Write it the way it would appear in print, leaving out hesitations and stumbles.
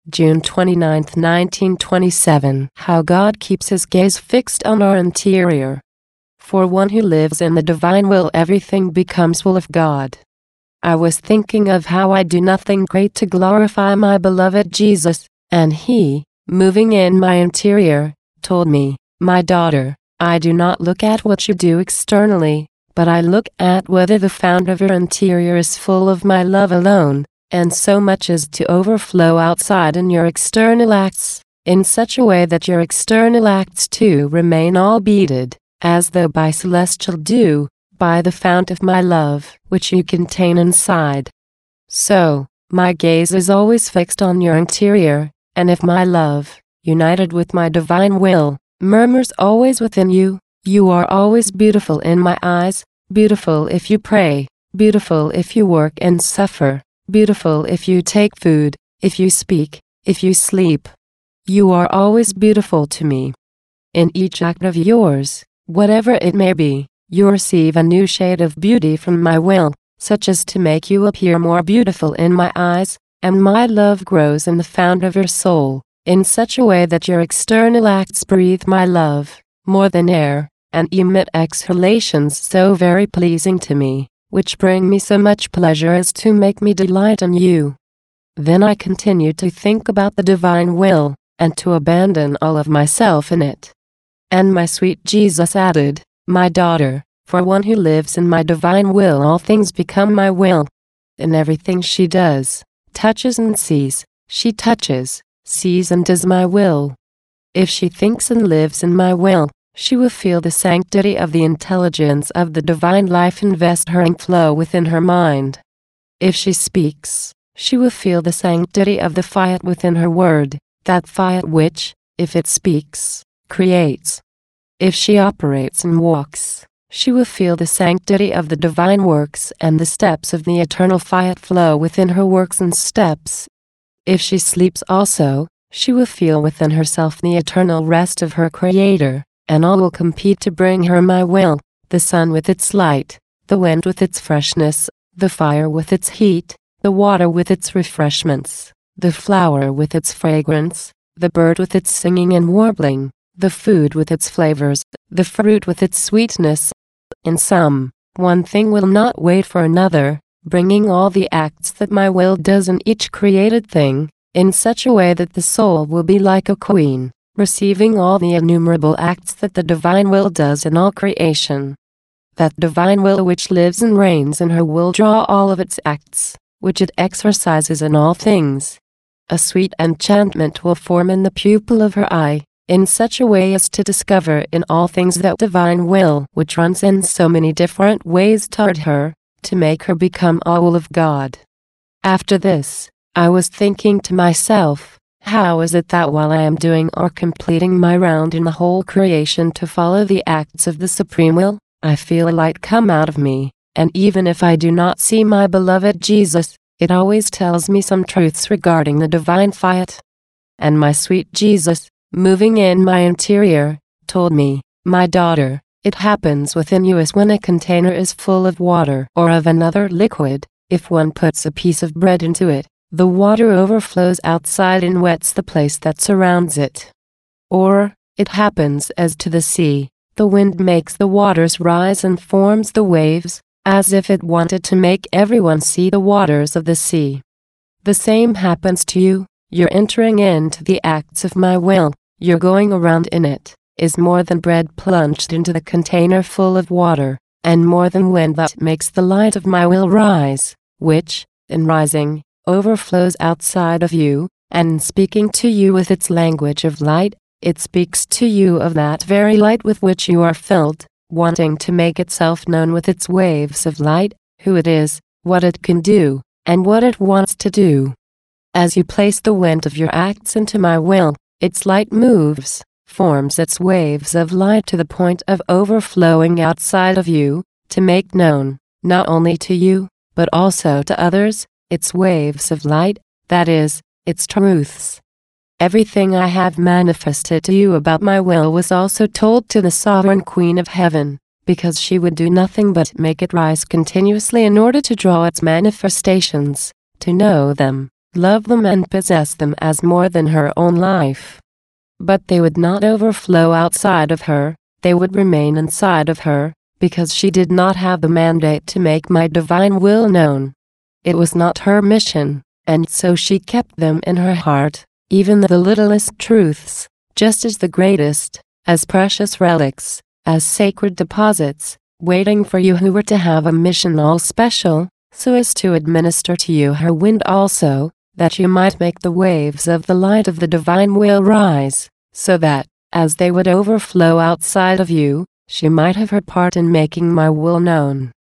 June 29, 1927. How God keeps his gaze fixed on our interior. For one who lives in the divine will, everything becomes will of God. I was thinking of how I do nothing great to glorify my beloved Jesus, and he, moving in my interior, told me, "My daughter, I do not look at what you do externally, but I look at whether the fount of your interior is full of my love alone, and so much as to overflow outside in your external acts, in such a way that your external acts too remain all beaded, as though by celestial dew, by the fount of my love, which you contain inside." So, my gaze is always fixed on your interior, and if my love, united with my divine will, murmurs always within you, you are always beautiful in my eyes, beautiful if you pray, beautiful if you work and suffer, beautiful if you take food, if you speak, if you sleep. You are always beautiful to me. In each act of yours, whatever it may be, you receive a new shade of beauty from my will, such as to make you appear more beautiful in my eyes, and my love grows in the fount of your soul, in such a way that your external acts breathe my love, more than air, and emit exhalations so very pleasing to me, which bring me so much pleasure as to make me delight in you. Then I continued to think about the divine will, and to abandon all of myself in it. And my sweet Jesus added, "My daughter, for one who lives in my divine will, all things become my will." In everything she does, touches and sees, she touches, sees and does my will. If she thinks and lives in my will, she will feel the sanctity of the intelligence of the divine life invest her and flow within her mind. If she speaks, she will feel the sanctity of the fiat within her word, that fiat which, if it speaks, creates. If she operates and walks, she will feel the sanctity of the divine works and the steps of the eternal fiat flow within her works and steps. If she sleeps also, she will feel within herself the eternal rest of her Creator, and all will compete to bring her my will, the sun with its light, the wind with its freshness, the fire with its heat, the water with its refreshments, the flower with its fragrance, the bird with its singing and warbling, the food with its flavors, the fruit with its sweetness. In sum, one thing will not wait for another, bringing all the acts that my will does in each created thing, in such a way that the soul will be like a queen, receiving all the innumerable acts that the divine will does in all creation. That divine will which lives and reigns in her will draw all of its acts, which it exercises in all things. A sweet enchantment will form in the pupil of her eye, in such a way as to discover in all things that divine will which runs in so many different ways toward her, to make her become all will of God. After this, I was thinking to myself, how is it that while I am doing or completing my round in the whole creation to follow the acts of the Supreme Will, I feel a light come out of me, and even if I do not see my beloved Jesus, it always tells me some truths regarding the divine fiat. And my sweet Jesus, moving in my interior, told me, "My daughter, it happens within you as when a container is full of water or of another liquid, if one puts a piece of bread into it, the water overflows outside and wets the place that surrounds it. Or, it happens as to the sea, the wind makes the waters rise and forms the waves, as if it wanted to make everyone see the waters of the sea. The same happens to you, you're entering into the acts of my will, you're going around in it, is more than bread plunged into the container full of water, and more than wind that makes the light of my will rise, which, in rising, overflows outside of you, and in speaking to you with its language of light, it speaks to you of that very light with which you are filled, wanting to make itself known with its waves of light, who it is, what it can do, and what it wants to do. As you place the wind of your acts into my will, its light moves, forms its waves of light to the point of overflowing outside of you, to make known, not only to you, but also to others, its waves of light, that is, its truths. Everything I have manifested to you about my will was also told to the Sovereign Queen of Heaven, because she would do nothing but make it rise continuously in order to draw its manifestations, to know them, love them and possess them as more than her own life. But they would not overflow outside of her, they would remain inside of her, because she did not have the mandate to make my divine will known. It was not her mission, and so she kept them in her heart, even the littlest truths, just as the greatest, as precious relics, as sacred deposits, waiting for you who were to have a mission all special, so as to administer to you her wind also, that you might make the waves of the light of the divine will rise, so that, as they would overflow outside of you, she might have her part in making my will known.